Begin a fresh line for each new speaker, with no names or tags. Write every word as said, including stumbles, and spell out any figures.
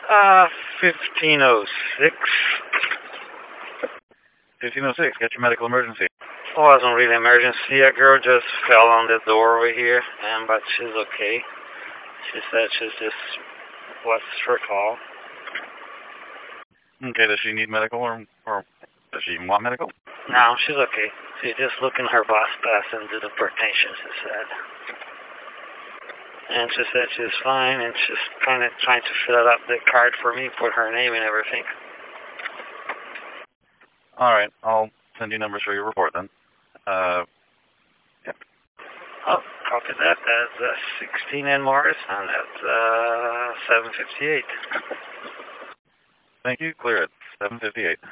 Uh, fifteen oh six.
fifteen oh six, got your medical emergency.
It wasn't really emergency. A girl just fell on the doorway here, and but she's okay. She said she's just what's her call.
Okay, does she need medical or, or does she even want medical?
No, she's okay. She's just looking her boss pass into the hypertension, she said. And she said she's fine, and she's kind of trying to fill up the card for me, put her name and everything.
All right, I'll send you numbers for your report then. Uh, yep.
Oh, copy that. That's uh, sixteen N Morris, and that's uh, seven fifty-eight.
Thank you. Clear it. seven fifty-eight.